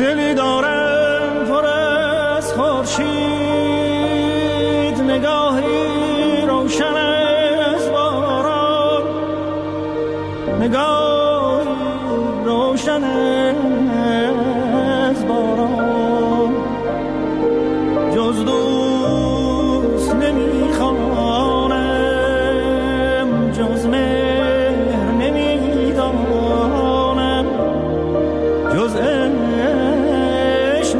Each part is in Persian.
دلی دارم پر از خورشید، نگاهی روشن از باران، نگاهی روشن از باران. جز دوست نمیخوانم، جز مهر نمیدانم، جز عشق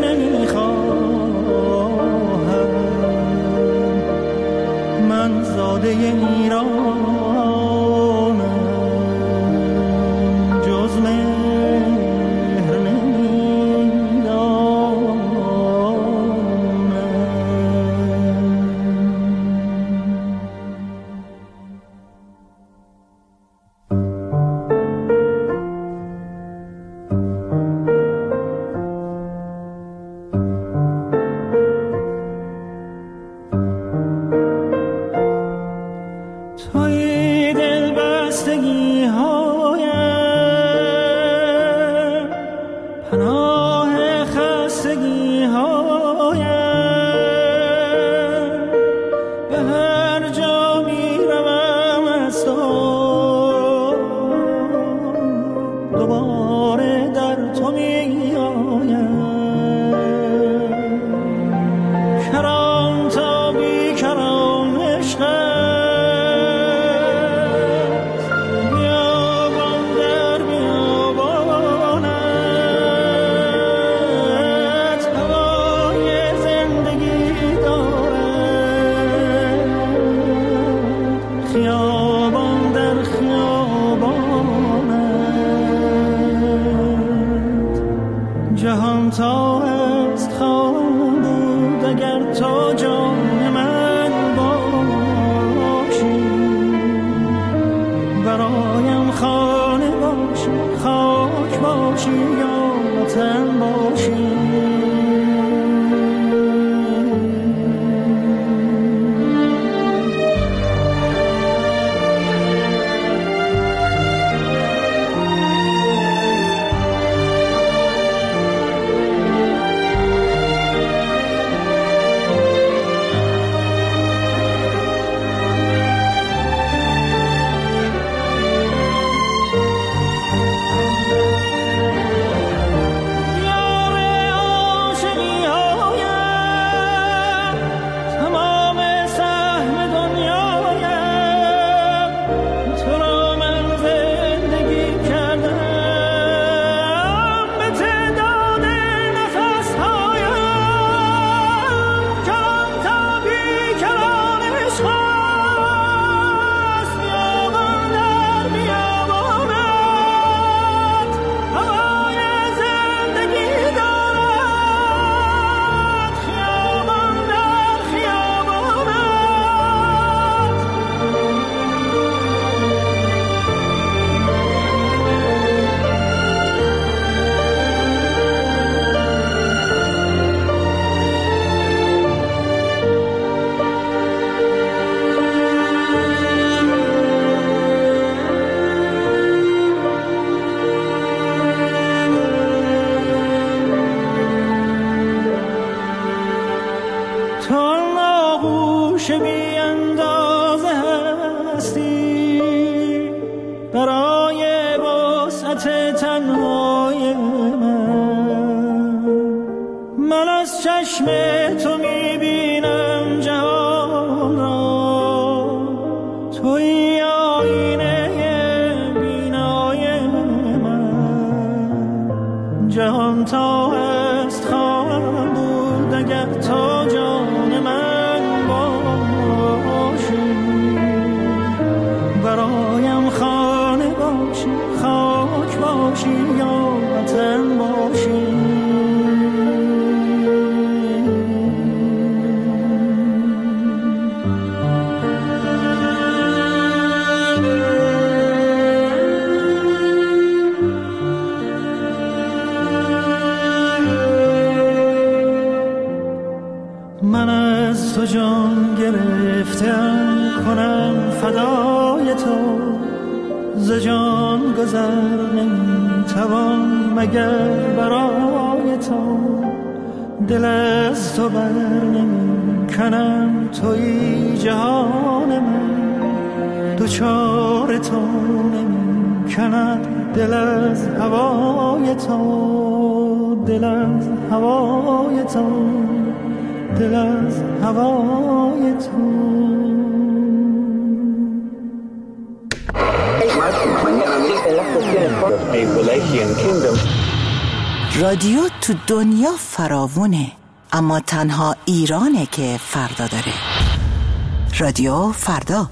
نمیخواهم. من زاده ایرانم، جز مهر نمیدانم. توی دل بستگی هایم، پناه خستگی هایم، به هر جا می روم از تو دوباره در تو می آیم. کران تا بی کران عشق جهان تا است خواهم بود اگر تو جان من باشی، برایم خانه باشی، خاک باشی یا وطن باشی. بی اندازه هستی برای وسعت تنهای من از چشم تو میبینم جهان را، توی آینه بینای من. جهان تا هست خواهم بود اگر تو جان من باشی، برایم خانه باشی، خاک باشی یا وطن باشی. من از تو جان گرفتم کنم فدای تو، ز جان گذر نمیتوان مگر برای تو. دل از تو بر نمی کنم، تویی جهان من، دوچار تو نمی کند دل از هوای تو، دل از هوای تو، دل از هوای تو. رادیو تو دنیا فراوونه، اما تنها ایرانه که فردا داره. رادیو فردا.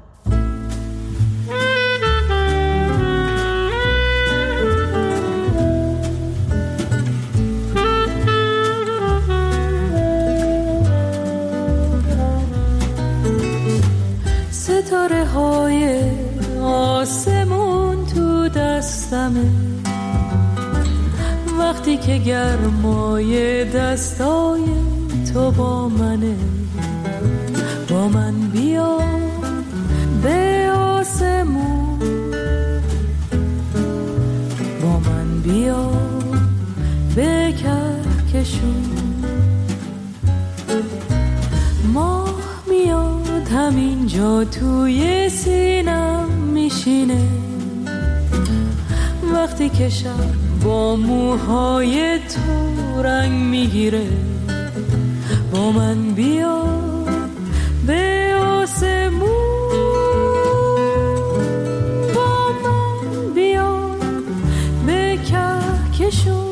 ستاره های آسمون تو دستمه، وقتی که گرمای دستای تو با منه، با من بیا به آسمون، با من بیا به کهکشون. ماه میاد همینجا توی سینم میشینه، وقتی که شب با موهای تو رنگ میگیره، با من بیا به آسمون، با من بیا به کهکشون.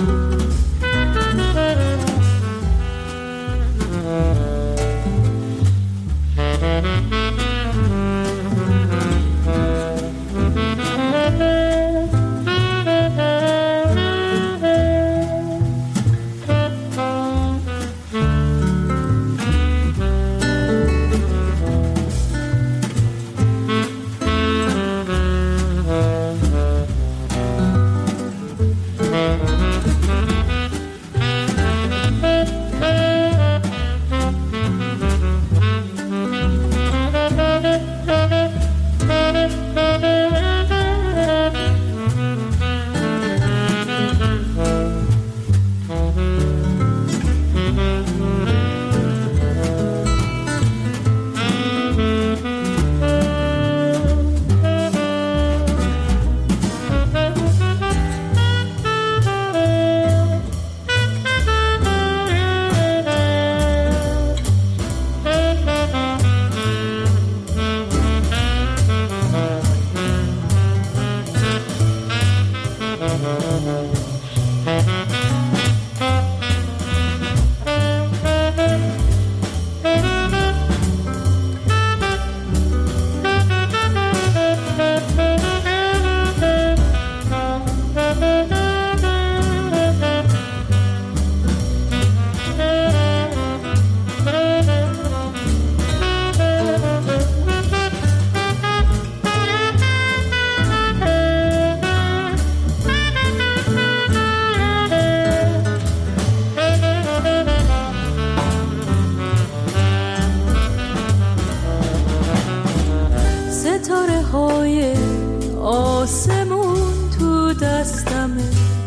ستاره های آسمون تو دستمه،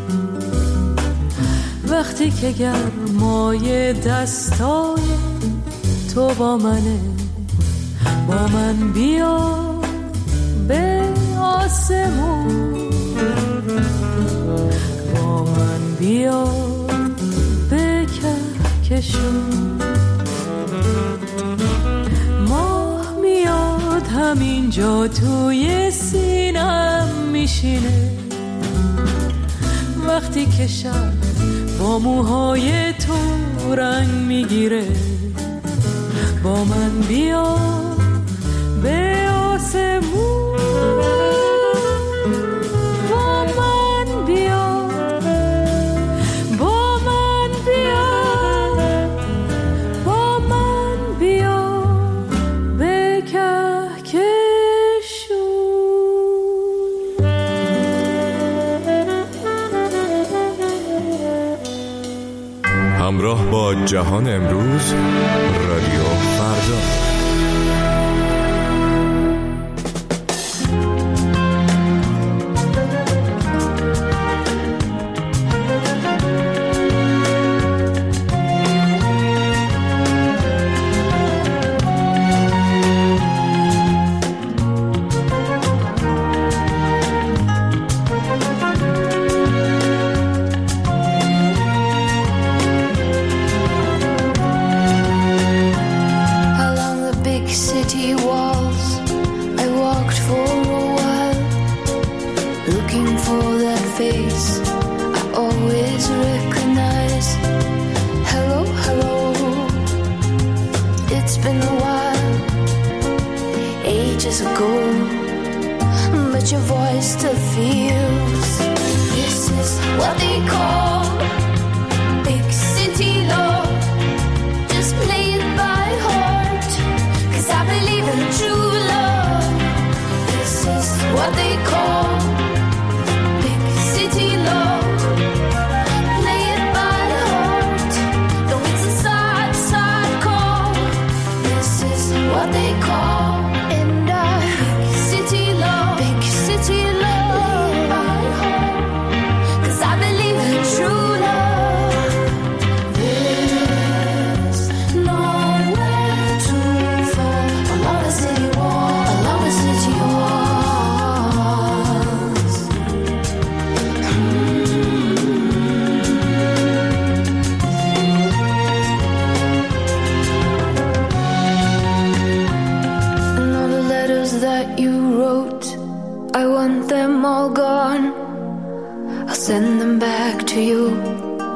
وقتی که گرمای دستای تو با منه، با من بیا به آسمون، با من بیا به کهکشون. ماه میاد همینجا توی سینم میشینه، وقتی که شب با موهای تو رنگ میگیره، با من بیا به آسمون، با من بیا، با من بیا، با من بیا به کهکشون. همراه با جهان امروز، رادیو فردا.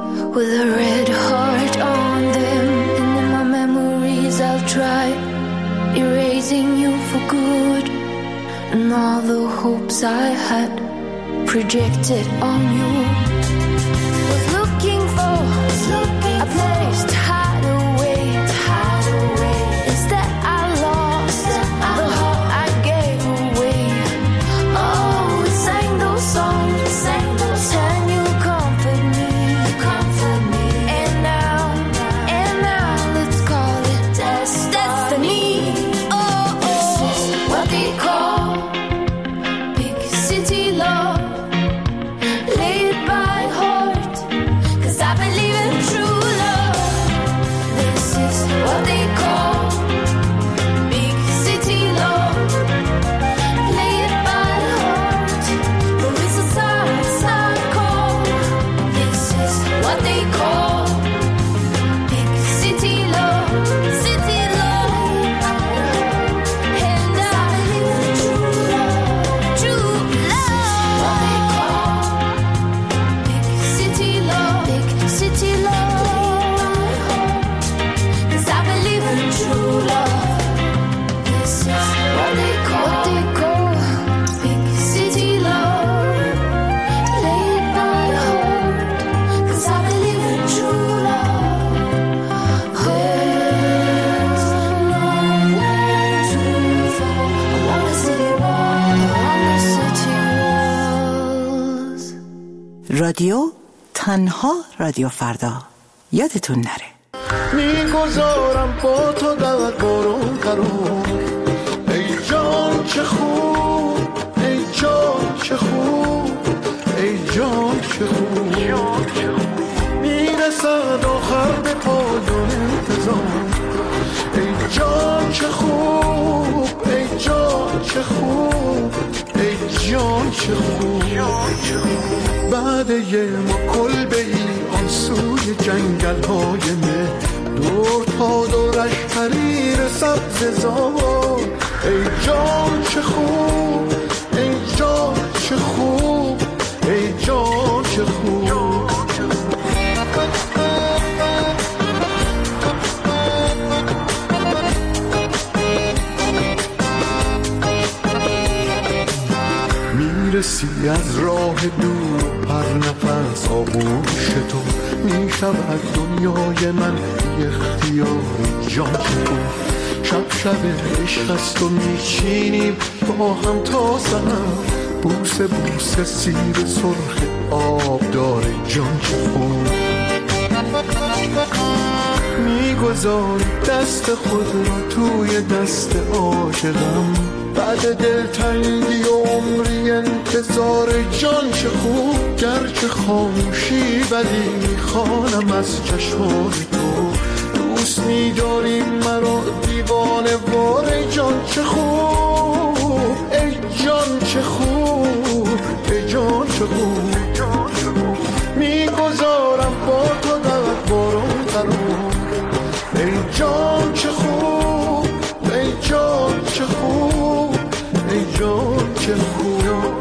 with a red heart on them. And in my memories I'll try erasing you for good, and all the hopes I had projected on you. Was looking for a place to hide away. Instead I lost the heart I gave away. Oh, we sang those songs, and you comfort me. And now let's call it destiny. Oh, this is what they call big city love, laid by heart, 'cause I believe in true love. This is what they call big city love, laid by heart, but it's a side call. This is what they call big city love, and I believe in true love. This is what they call big city love, 'cause I believe in true love. This is what they call big city love, laid by heart, 'cause I believe in true love. There's nowhere to fall along the city walls. رادیو تنها رادیو فردا. یادتون نره. میگذارم با تو در بارون قرار. ای جان چه خوب، ای جان چه خوب، ای جان چه خوب. میرسد آخر به پایان انتظار. ای جان چه خوب، ای جان چه خوب، ای جان چه خوب. بعد یه ما کلبه ای آن سوی جنگل های مه، دور تا دورش حریر سبز زار. ای جان چه خوب، ای جان چه خوب، ای جان چه خوب. میرسی از راه دور پر نفس آغوش تو، میشود دنیای من بی اختیار جان تو. شب عشق است و میچینیم با هم تا سحر، بوسه بوسه سیر سرخ آب داره جان چه. میگذاری دست خود را توی دست عاشقم، بعد دلتنگی و عمری انتظار جان چه خوب. گرچه خاموشی ولی میخوانم از چشمان تو، دوست می‌داری مرا دیوانه وار جان چه خوب. ای جان چه خوب، ای جان چه خوب. میگذارم با تو در بارون قرار. ای جان چه خوب، ای جان چه خوب، ای جان چه خوب.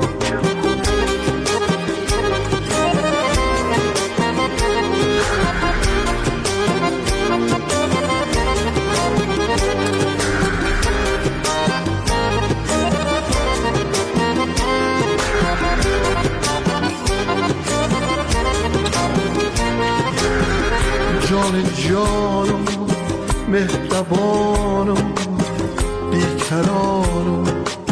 جان جانم مهربانم، بیکرانم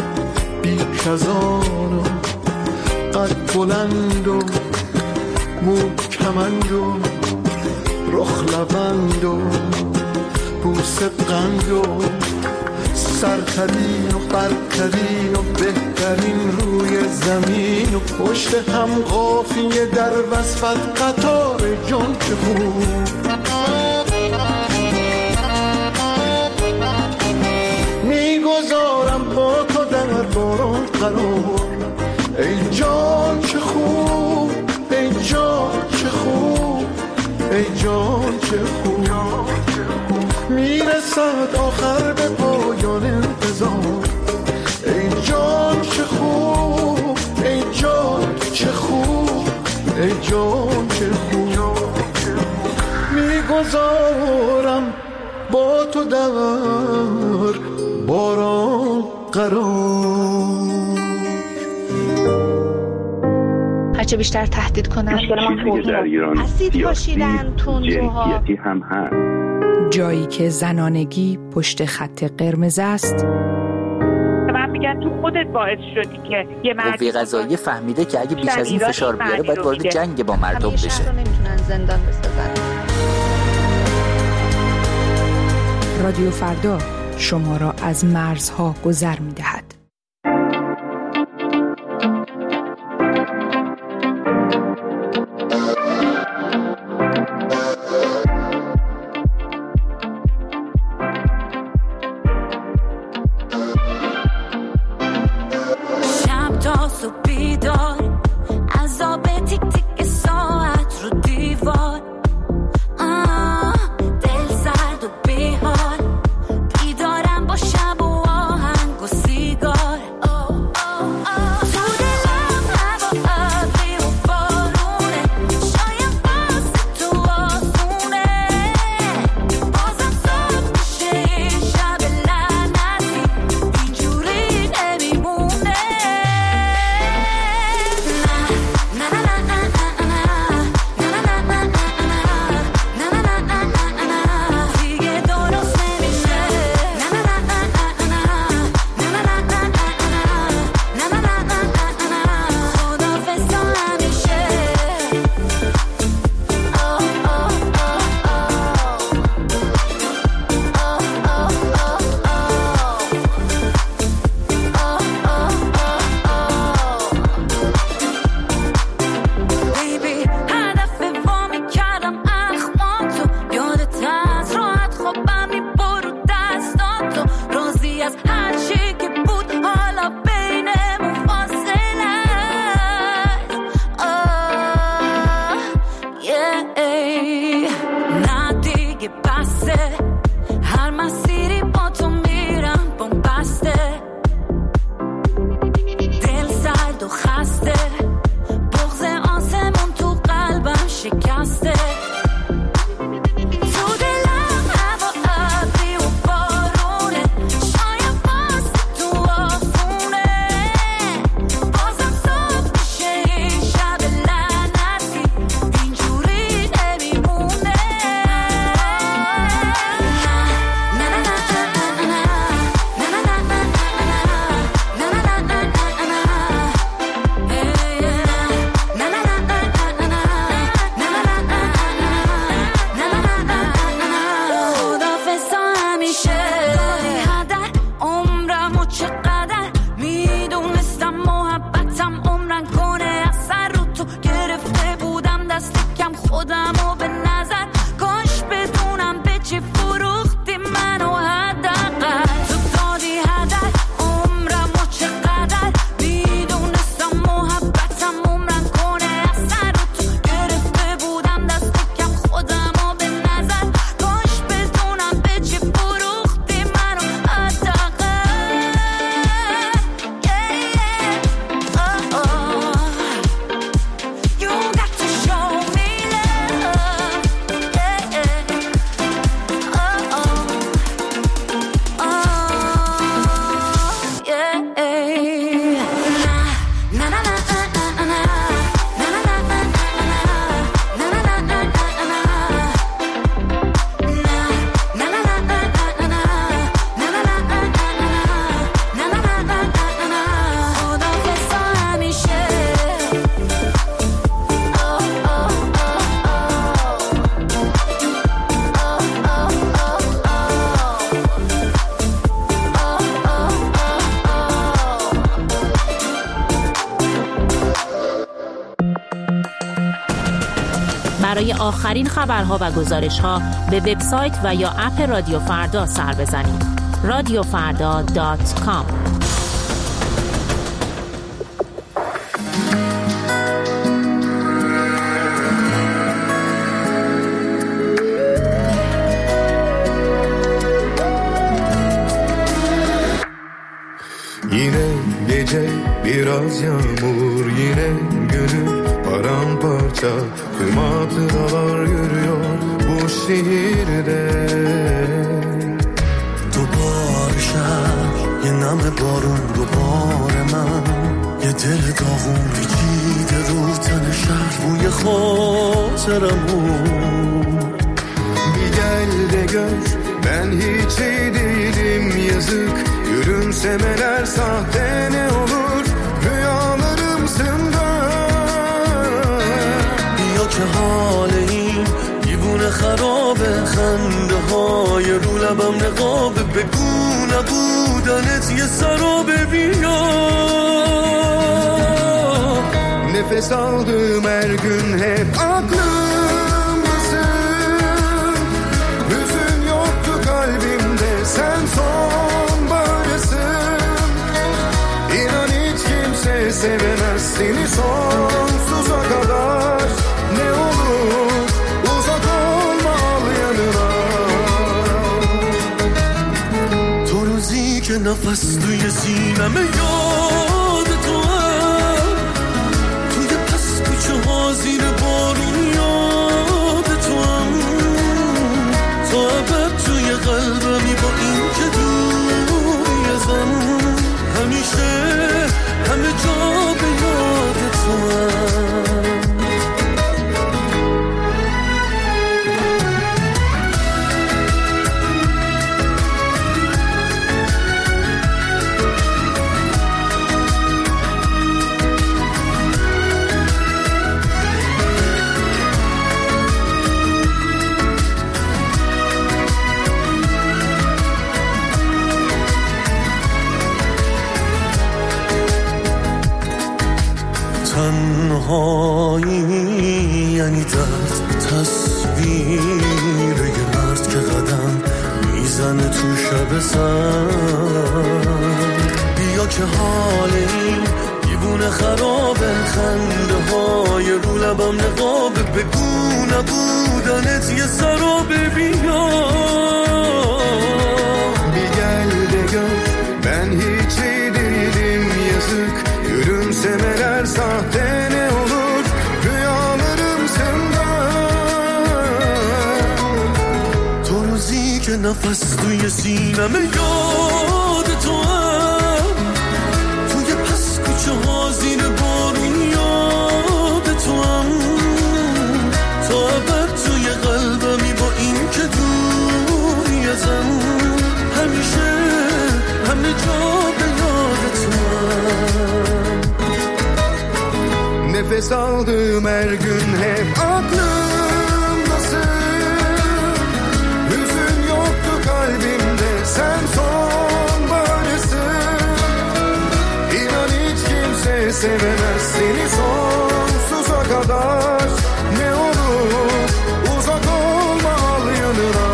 بیکزانم، قد بلند و مو کمند و رخ لبند و بوسه قند و سرترین و برترین و بهترین روی زمین و پشت هم قافیه در وصفت قطار جان چه خوب. میگذارم با تو در بارون قرار. ای جان چه خوب، ای جان چه خوب، ای جان چه خوب. میرسد آخر به پایان انتظار. ای جان چه خوب، ای جان چه خوب، ای جان چه خوب. بگذارم با تو در باران قرار. هرچه بیشتر تهدید کنن چیزی که در ایران اسید پاشیدن، تندروها، جنسیتی هم هست. جایی که زنانگی پشت خط قرمز است. من میگن تو خودت باعث شدی که یه قوه قضاییه فهمیده که اگه بیش از این فشار بیاره باید وارد جنگ با مردم بشه. شهر رو نمیتونن زندان بسازن. رادیو فردا شما را از مرزها گذر می‌دهد. برای آخرین خبرها و گزارش‌ها به وبسایت و یا اپ رادیو فردا سر بزنید. radiofarda.com. Yine gece biraz yağmur, yine gönül paramparça, tüm hatıralar yürüyor bu رسیده دوباره شب یه نم بارون دوباره من یه دل داغون بگیده رو تن شهر بوی خاطرمون bir gel de gör ben hiç iyi değilim yazık gülümsemeler sahte ne olur rüyalarımsın da یا که حال این دیوونه خرابه خنده های رو لبم نقابه بگو نبودنت یه سرابه بیا nefes aldığım her gün hep aklımdasın hüzün yoktu kalbimde sen sonbaharsın İnan hiç kimse sevemez seni sonsuza kadar ne olur uzak olma al yanına تو روزی که نفس توی سینمه یاد تو توی پس کوچه ها زیر بارون یاد تو هم تا ابد توی قلبمی با این که دوری ازم همیشه همه جا به یاد تو هم تنهایی یعنی درد تصویر یه مرد که قدم میزنه تو شب سر بیا که حال این دیوونه خرابه خنده های رو لبم نقابه بگو نبودنت یه سرابه بیا bir gel de gör ben hiç iyi değilim yazık gülümsemeler sahte ne olur rüyalarımsın da تو روزی که نفس توی سینمه یاد تو هم توی پس کوچه ها زیر بارون یاد تو هم تا ابد توی قلبمی با این که دوری ازم همیشه همه جا به یاد تو هم nefes aldığım her gün hep aklımdasın hüzün yoktu kalbimde sen sonbaharsın İnan hiç kimse sevemez seni sonsuza kadar ne olur uzak olma al yanına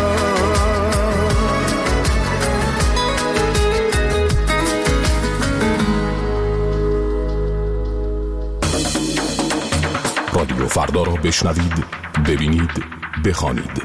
رادیو فردا را بشنوید، ببینید، بخوانید.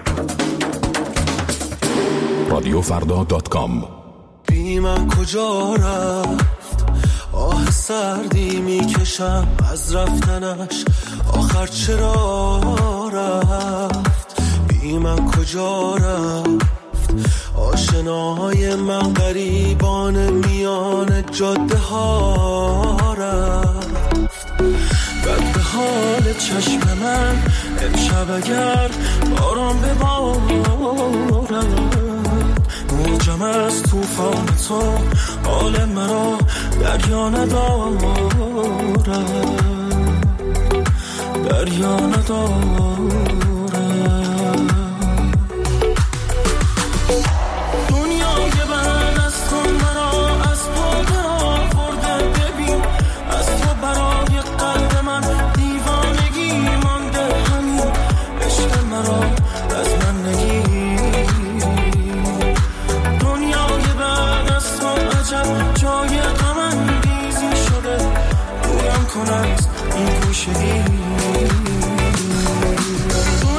رادیوفردا.com. بی من کجا رفت آه سردی میکشم از رفتنش آخر چرا رفت بی من کجا رفت آشناهای من غریبان میان جاده ها رفت بد به حال چشم من امشب اگر باران ببارد موجم از توفان تو حال مرا دریا ندارد دریا ندارد دنیای من از تو مرا از پا درآورده ببین از تو برای قلب من دیوانگی مانده همین عشق مرا از من نگیر دنیای من از تو عجب جای غم انگیزی شده رویم کن از این گوشگی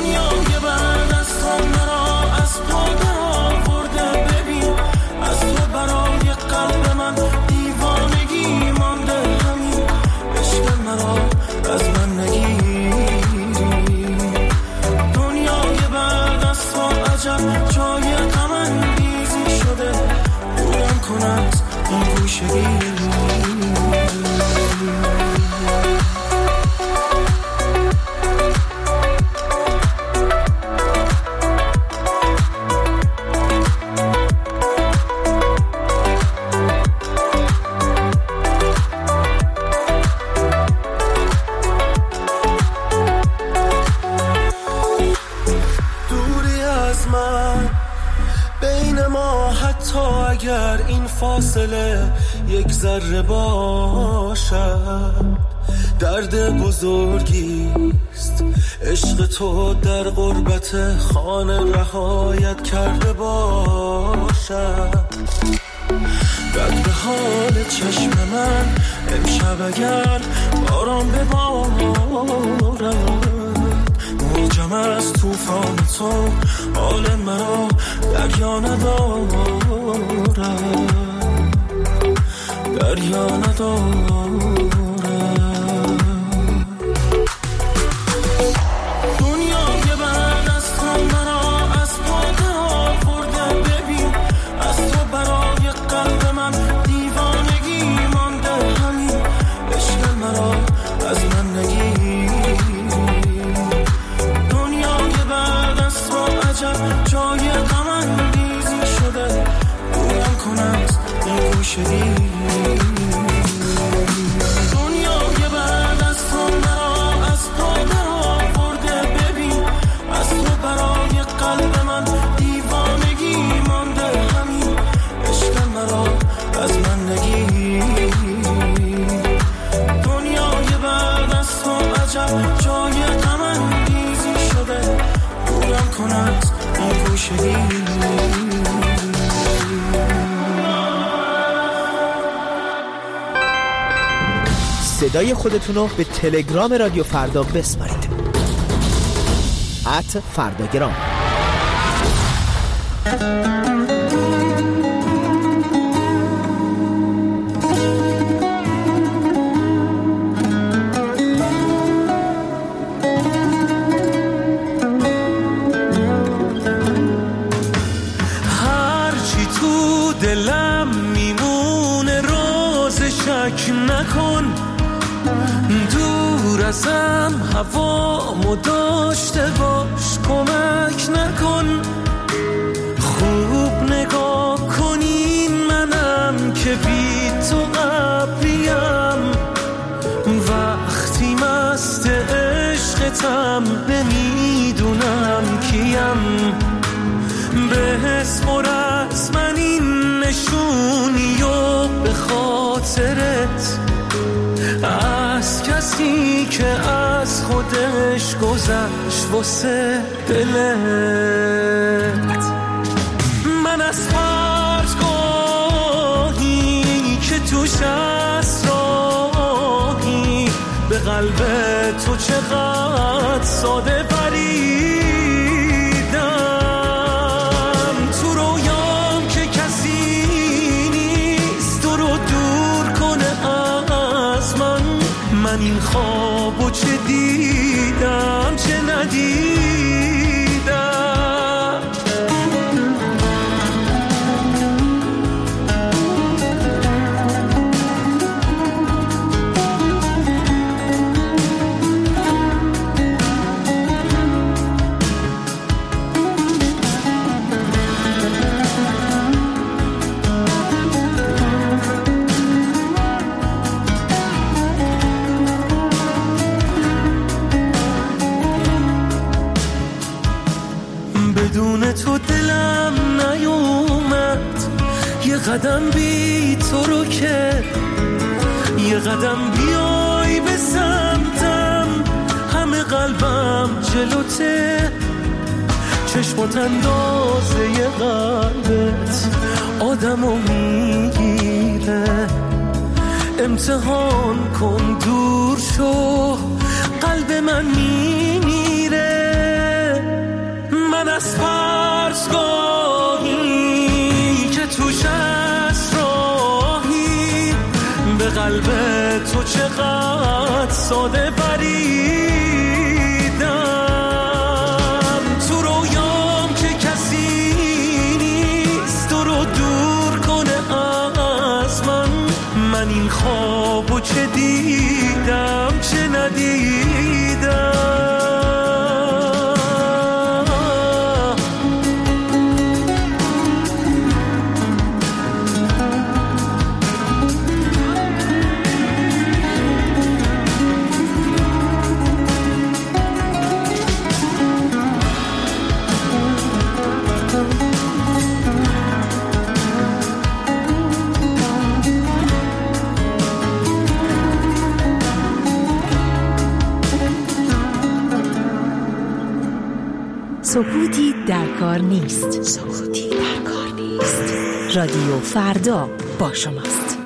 گوشه‌ای. اگر این فاصله یک ذره باشد درد بزرگیست. عشق تو در غربت خانه رهایت کرده باشد. بد به حال چشم من امشب اگر باران ببارد، موجم از طوفان تو حال مرا دریا ندارد، دریا ندارد. دنیای بعد از تو مرا از پاده آورده. ببین از تو برای قلب من دیوانگی مانده. همین عشق مرا از من نگیر. دنیای بعد از تو عجب جای غم انگیزی شده. گویم کن از این گوشه‌ای. دنیای بعد از تو مرا از پاده آورده. ببین از تو برای قلب من دیوانگی مانده. همین عشق مرا از من نگیر. دنیای بعد از تو عجب جای غم انگیزی شده. دورم کن از این گوشه‌ای. صدای خودتونو به تلگرام رادیو فردا بسپارید. @فرداگرام. هرچی تو دلم میمونه روز شک نکن. دور ازم هوامو داشته باش کمک نکن. خوب نگاه کنین منم که بی تو قبلیم. وقتی مست عشقتم نمیدونم کیم. بسپر از من این نشونی و به خاطرت از کسی که از خودش گذشت واسه دلت. من از فرزگاهی که توش اسراحی به قلب تو چقدر ساده پریدم. تو رویام که کسی نیست تو رو دور کنه از من. من این خوابو چه دیدم چه ندیدم. بدون تو دلم نیومد یه قدم بی تو رو که. یه قدم بیای به سمتم همه قلبم جلوته. چشمات اندازه ی قلبت آدمو میگیره. امتحان کن دور شو قلب من میمیره. من از فرزگاهی که توش اسراحی به قلب تو چقدر ساده پریدم. تو رویام که کسی نیست تو رو دور کنه از من. سکوتی در کار نیست. سکوتی در کار نیست. رادیو فردا با شماست.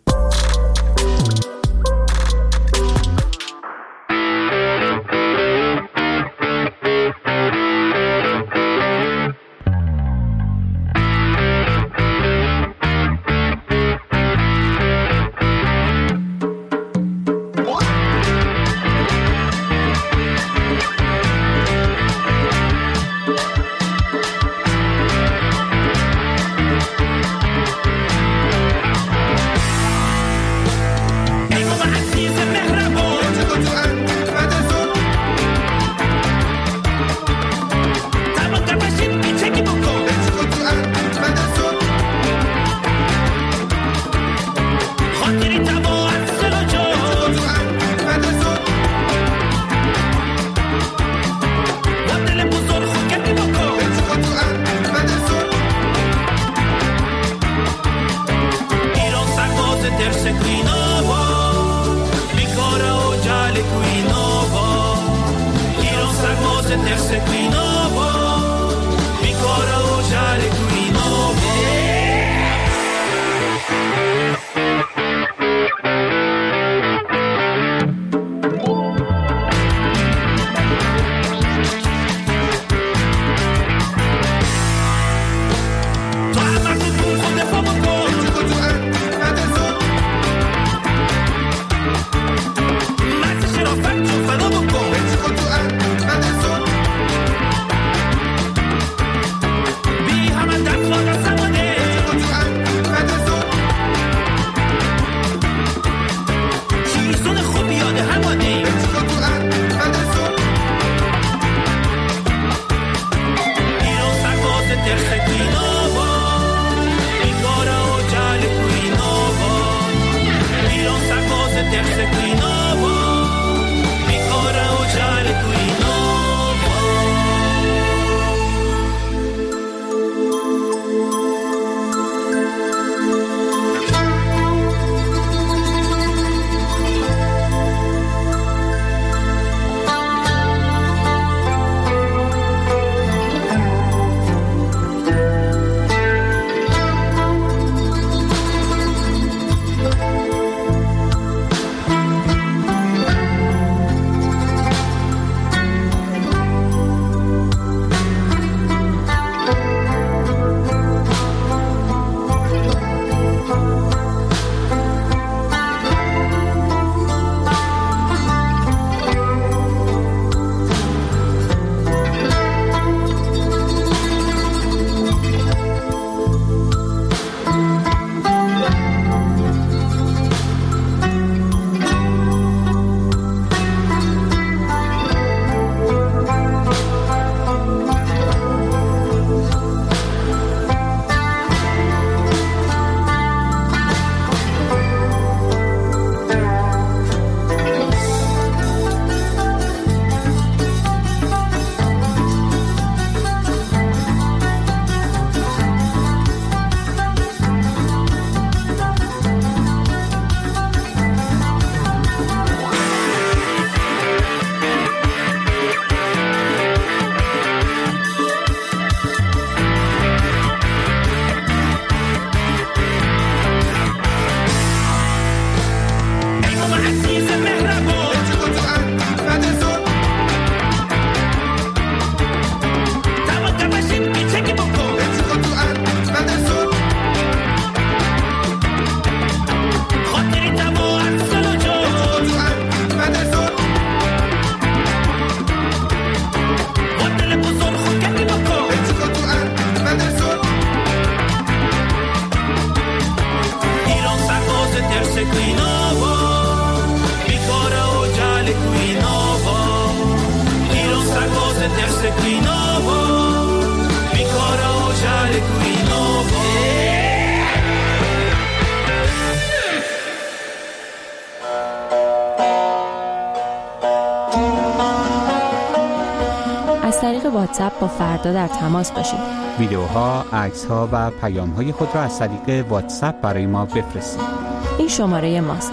از طریق واتساپ با فردا در تماس باشید. ویدیوها، عکس‌ها و پیام‌های خود را از طریق واتساپ برای ما بفرستید. این شماره ماست: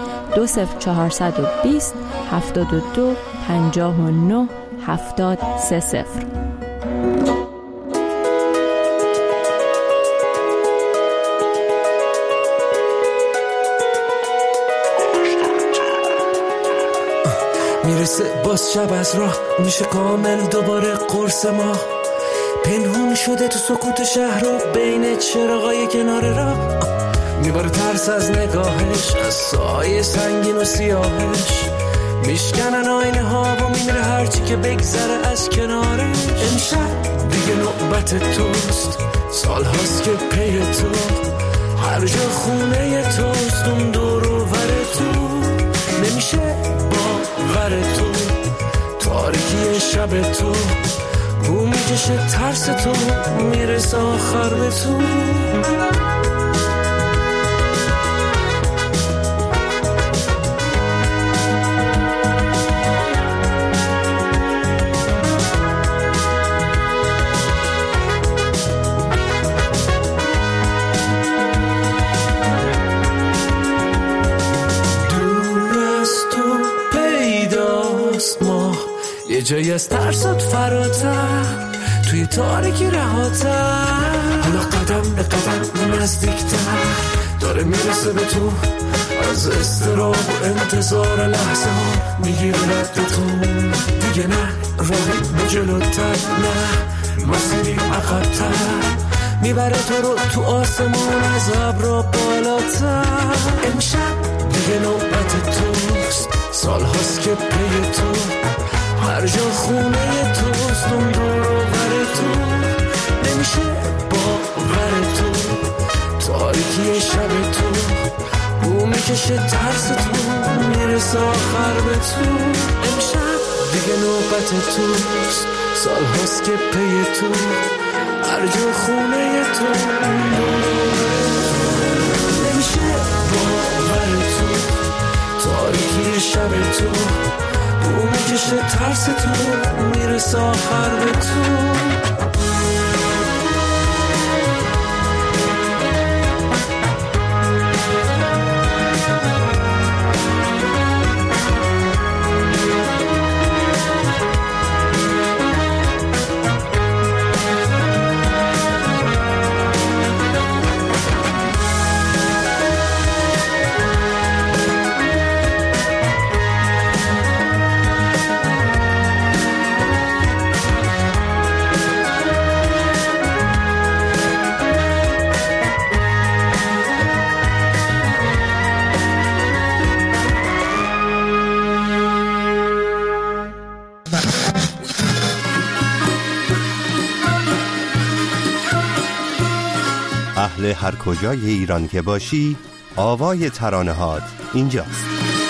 20420 72 59 70 30. واسه باز شب از راه میشه کامل دوباره قرص ما. پنهون شده تو سکوت شهر و بین چراغای کنار راه، میباره ترس از نگاهش، از سایه سنگین و سیاهش. میشکنن آینه ها و میمیره هرچی که بگذره از کنارش. امشب دیگه نوبت توست، سال هاست که پی تو، هر جا خونه توست، اون دور و ور تو. نمیشه باور تو، تاریکی شب تو، بو میکشه ترس تو، میرسه آخر به تو. یه جایی از ترسات فراتر، توی تاریکی رهاتر، حالا قدم به قدم نزدیکتر داره میرسه به تو. از استراب و انتظار لحظه ها میگیره رد تو. دیگه نه راهی به جلوتر، نه مسیری عقبتر، میبره تو رو تو آسمون از ابرا بالاتر. امشب دیگه نوبت توست، سال هاست که پی تو، هر جا خونه توست، اون دور و بر تو. نمیشه باور تو، تاریکی شب تو، بو میکشه ترس تو، میرسه آخر به تو. امشب دیگه نوبت توست، سال هاست که پی تو، هر جا خونه تو، اون دور و بر تو. نمیشه باور تو، تاریکی شب تو، بو میکشه ترس تو، میرسه آخر به تو. اهل هر کجای ایران که باشی، آوای ترانه‌هات اینجاست.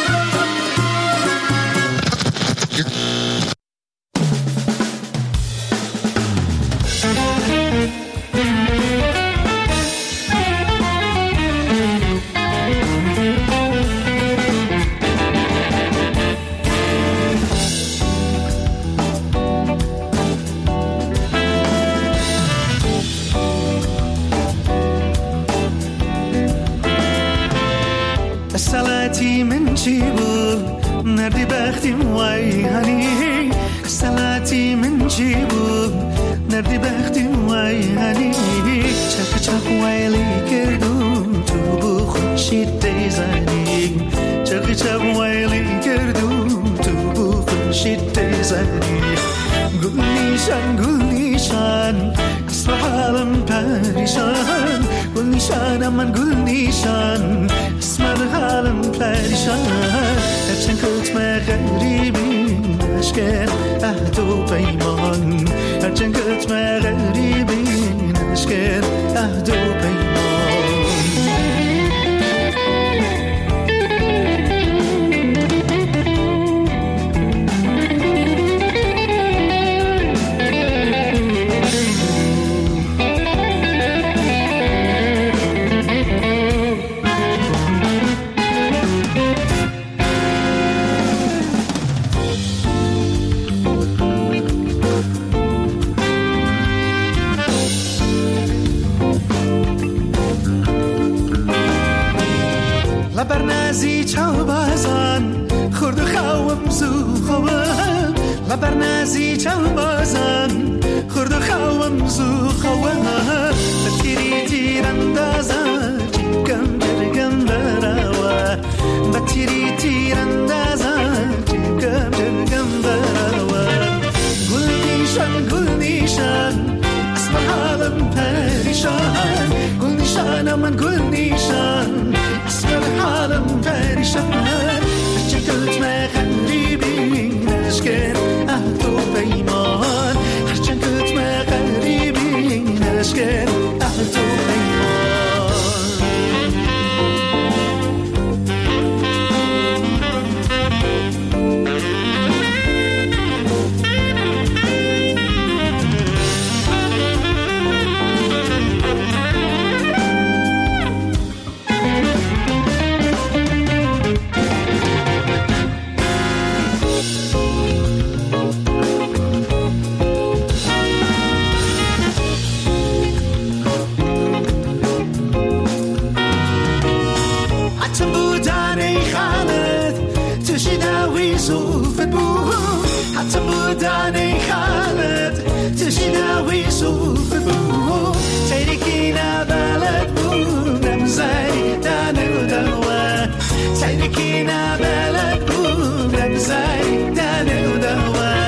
سلعتی من چی بود نردی بختیم وای هنی، سلعتی من چی بود نردی بختیم وای هنی، چک چک ویلی کردم تو بو خوشید دیزنی، چک چک ویلی کردم تو بو خوشید دیزنی. گل نیشان گل نیشان اسم حالم پریشان، گل نیشان من گل نیشان اسم حالم پریشان. هرچند کتم غریبی نشکن عهد و پیمان، هرچند کتم غریبی نشکن عهد و پیمان. لبرنازی چاو بازان خورد خوام زو خوام، لبرنازی چاو بازان خورد خوام زو خوام. بتیری تیراندازا چکم جرگم براوا، بتیری تیراندازا چکم جرگم من گل نیشان اسم حالم پریشان هرچه گلت مغریبی نشکر عهد و پیمان هرچه گلت مغریبی نشکر عهد و پیمان حتی بودن خالد تشناوی صوف بو تیرکی نبلد بودم زیدن و دوه تیرکی نبلد بودم زیدن و دوه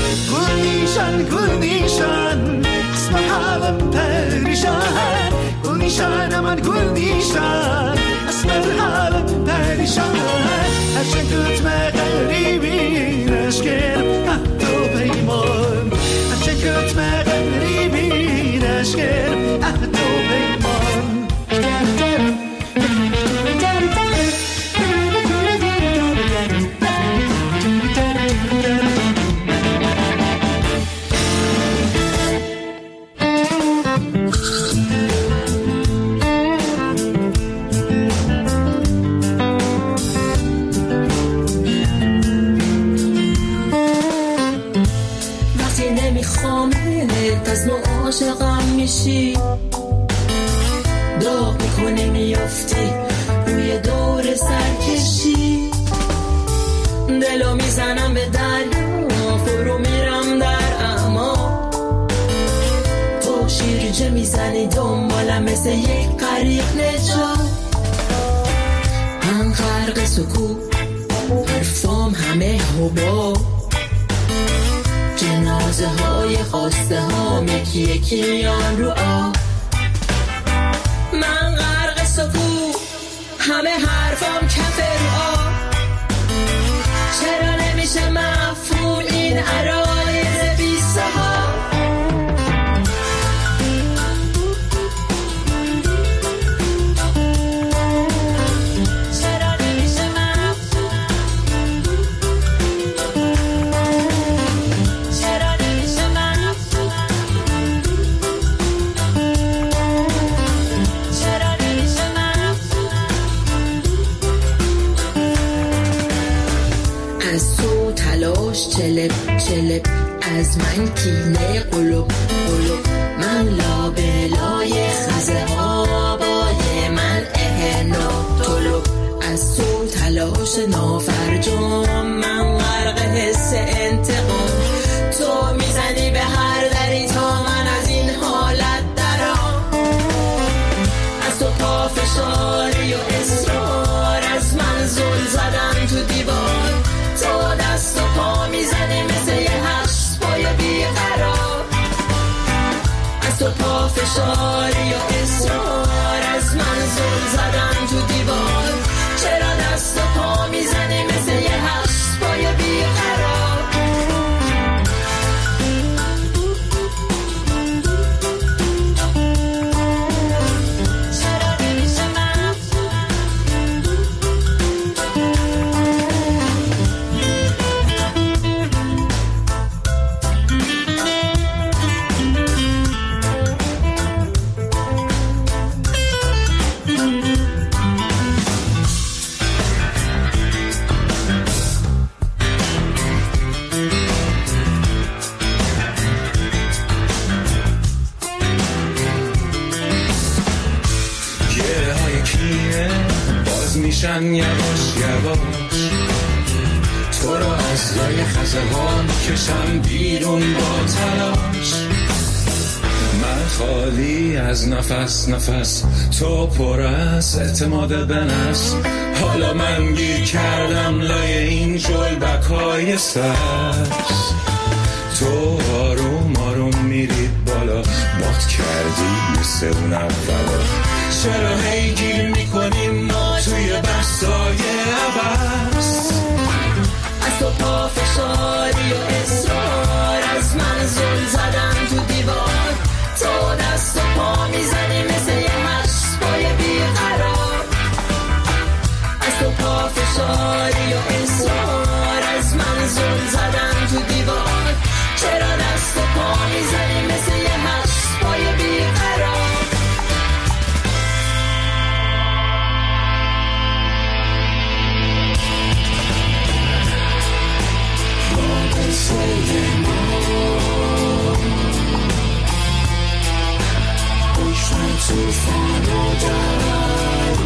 گل نیشان اسم حالم پریشان گل نیشان من گل نیشان اسم حالم پریشان هرچند گلت مغریبی نشکر عهد و پیمان هرچند گلت مغریبی نشکر عهد و پیمان عاشقم میشی داغ میکنی میافتی روی دور سرکشی دلو میزنم به دریا فرو میرم در اعماق تو شیرجه میزنی دنبالم مثل یک غریق نجات من غرق سکوت حرفام همه حباب جنازه های خواسته ها یکی یکی میان رو آب من غرق سکوت همه حرفام کف رو آب چرا نمیشه مفهوم این عرایض بی صحاب چلب چلب از من کینه قلوب قلوب من لابلای خزه ها بای من اهنا طلوب از تو تلاش نافرجام من غرق حس انتقام تو میزنی به هر دری تا من از این حالت درام از تو پافشاری و اصرار از من زل زدم تو دیوار تو دست و پا میزنی مثل یه هشت پای بیقرار از تو پافشاری و اصرار از من زل زدم تو دیوار چرا دست و پا میزنی مثل یه هشت پای بیقرار میشن یواش یواش تو رو از لای خزه ها میکشم بیرون با تلاش من خالی از نفس نفس تو پر از اعتماد به نفس حالا من گیر کردم لای این جلبکای سبز تو آروم آروم میرید بالا باد کردی مثل اون اولا. چرا هی گیر میکنیم ما توی بحثای عباس؟ از تو پافشاری و اصرار، از من زل زدم تو دیوار، تو دست و پا میزنی مثل یه مشبای بیقرار. از تو پافشاری و اصرار، از من زل زدم تو دیوار، چرا دست و پا میزنی مثل یه مشبای بیقرار. توفان و جرار،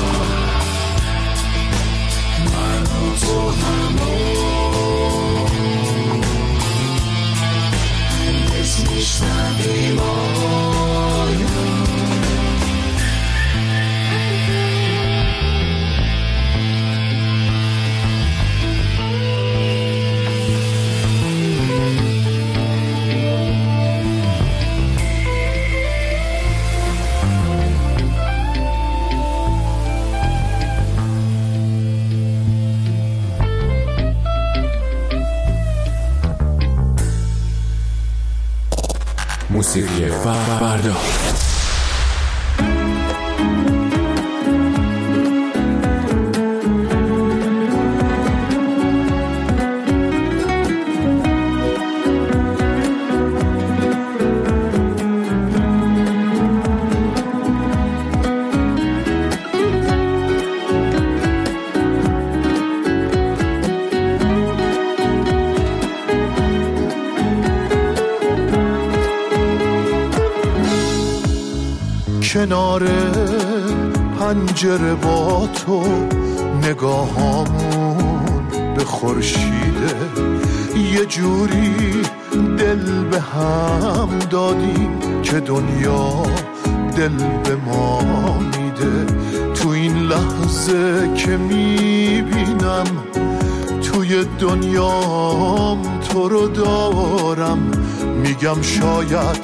من و تو همون هندس میشنویم موسیقی فردا. کنار پنجره با تو نگاهامون به خورشیده، یه جوری دل به هم دادیم که دنیا دل به ما میده. تو این لحظه که میبینم توی دنیام تو رو دارم، میگم شاید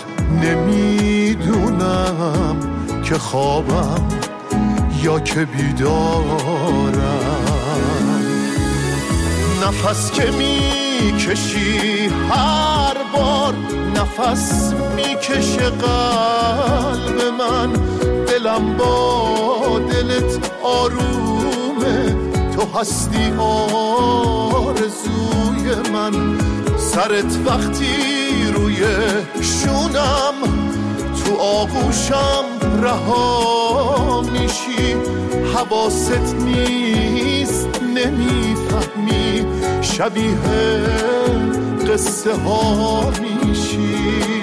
نمیدونم که خوابم یا که بیدارم. نفس که میکشی هر بار، نفس میکشه قلب من، دلم با دلت آرومه، تو هستی آرزوی من. سرت وقتی روی شونم، تو آغوشم رها میشی، حواست نیست نمیفهمی، شبیه قصه ها میشی.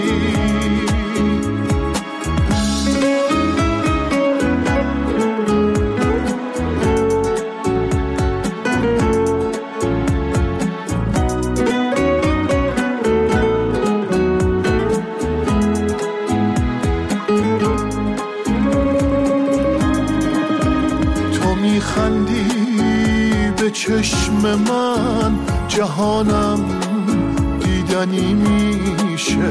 چشم من جهانم دیدنی میشه،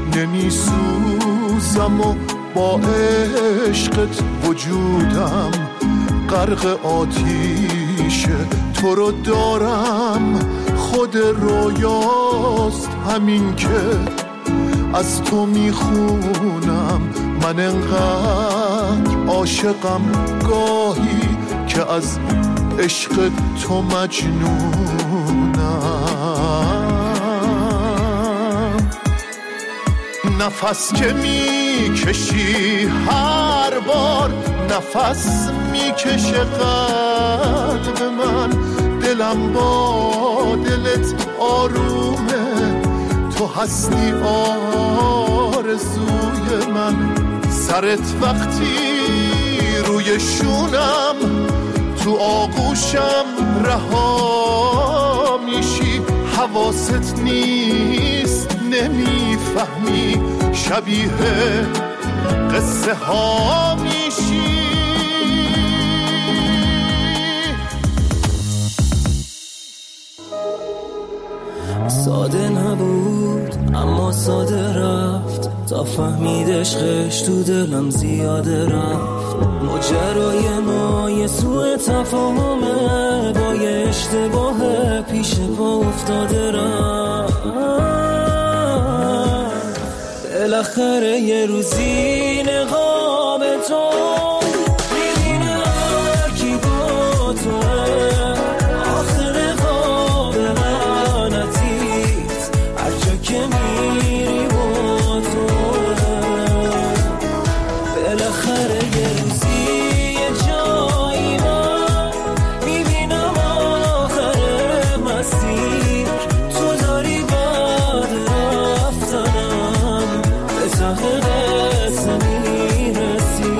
نمیسوزم و با عشقت وجودم غرق آتیشه. تو رو دارم خود رویاست همین که از تو میخونم، من انقدر عاشقم گاهی که از عشق تو مجنونم. نفس که میکشی هر بار، نفس میکشه قلب من، دلم با دلت آرومه، تو هستی آرزوی من. سرت وقتی روی شونم، تو آغوشم رها میشی، حواست نیست نمیفهمی، شبیه قصه ها میشی. ساده نبود اما ساده رفت، تا نفهمید عشقش تو دلم زیاده رفت. ماجرای ما یه سوء تفاهمه، با یه اشتباه پیش پا افتاده رفت. بالاخره یه روزی نقاب تو میبینه هرکی با توه، آخر نقاب لعنتیت هر جا که میری با توه. بالاخره یه روزی یه جایی من میبینم آخر مسیر تو داری بعد رفتنم به ته قصه میرسی.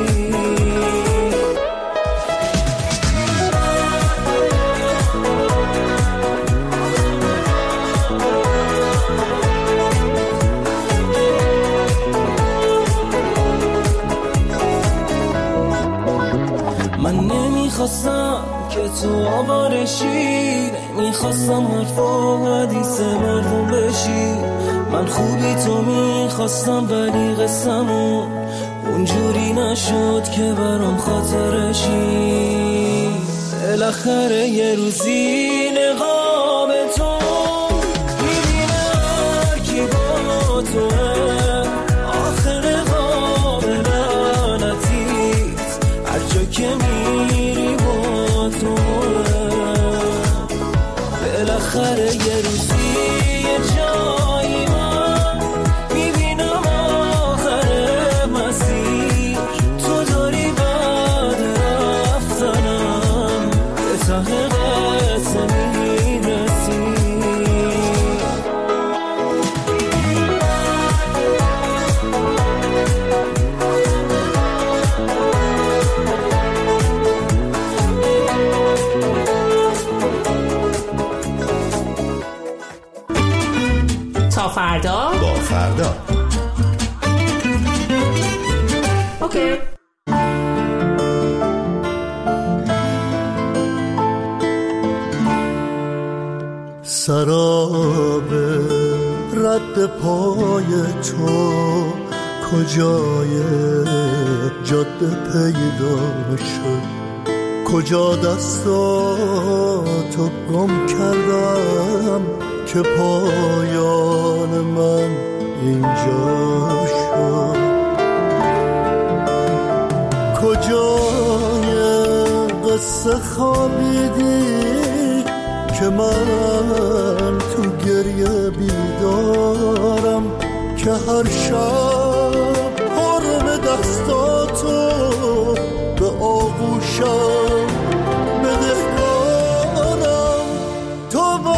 من نمیخواستم که تو آوارشی، نمیخواستم حرف و حدیث مردم بشی. من خوبی تو میخواستم ولی قصمون اونجوری نشد که برام خاطرشی. بالاخره یه روزی نقاب تو میبینه هرکی با توه، آخر نقاب لعنتیت هر جا که میری با توه. بالاخره یه روزی یه جایی من میبینم آخر مسیر تو داری بعد رفتنم به ته قصه میرسی. تا فردا با فردا. اوکی. سراب رد پای تو کجای جاده پیدا شد، کجا دستاتو گم کردم که پایان من اینجا شد. کجای قصه خوابیدی که من تو گریه بیدارم، که هر شب حرم دستاتو به آغوشم بدهکارم. تو با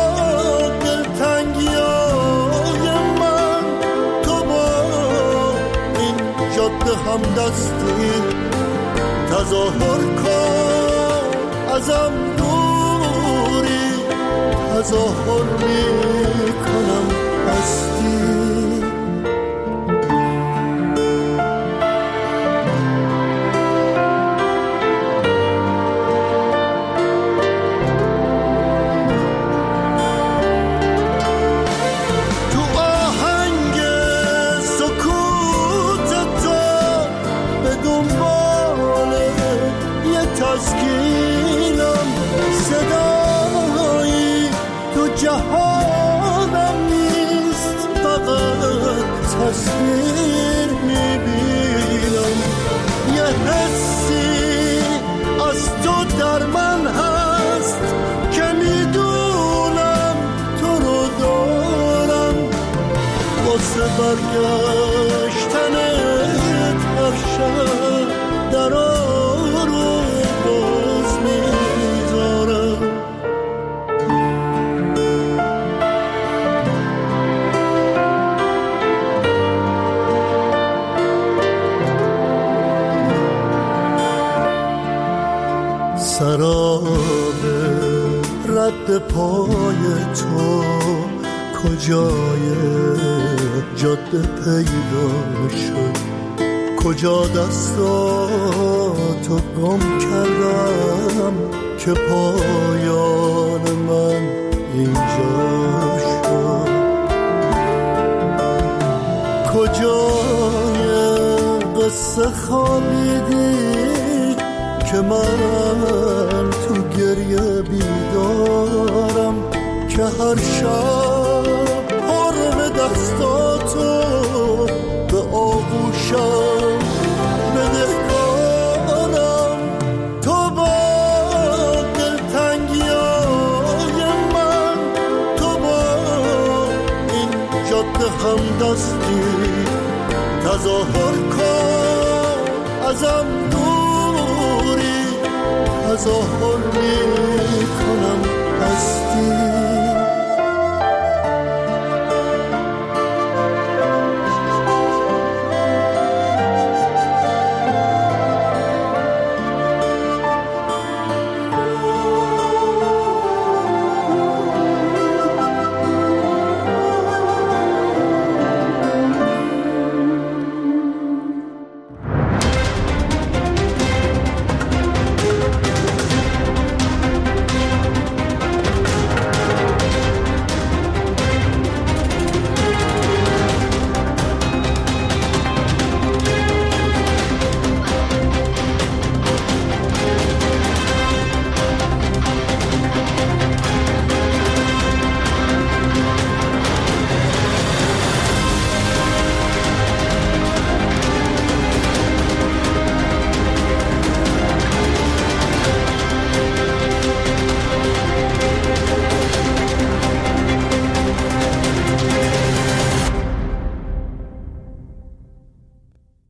دلتنگیای من، تو با این جاده همدستی تظاهر کن ازم دوری، تظاهر میکنم هستی. جهانم نیست، فقط تصویر میبینم. یه حسی از تو در من هست که میدونم تو رو دارم. واسه برگشتنت هر شب درا رو باز میذارم. سراب رد پای تو کجای جاده پیدا شد، کجا دستاتو گم کردم که پایان من اینجا شد. کجا قصه خوابیدی که من تو گریه بیدارم، که هر شب حرم دستاتو به آغوشم بدهکارم. تو با دلتنگیای من، تو با این جاده همدستی تظاهر کن ازم دوری، تظاهر میکنم هستی.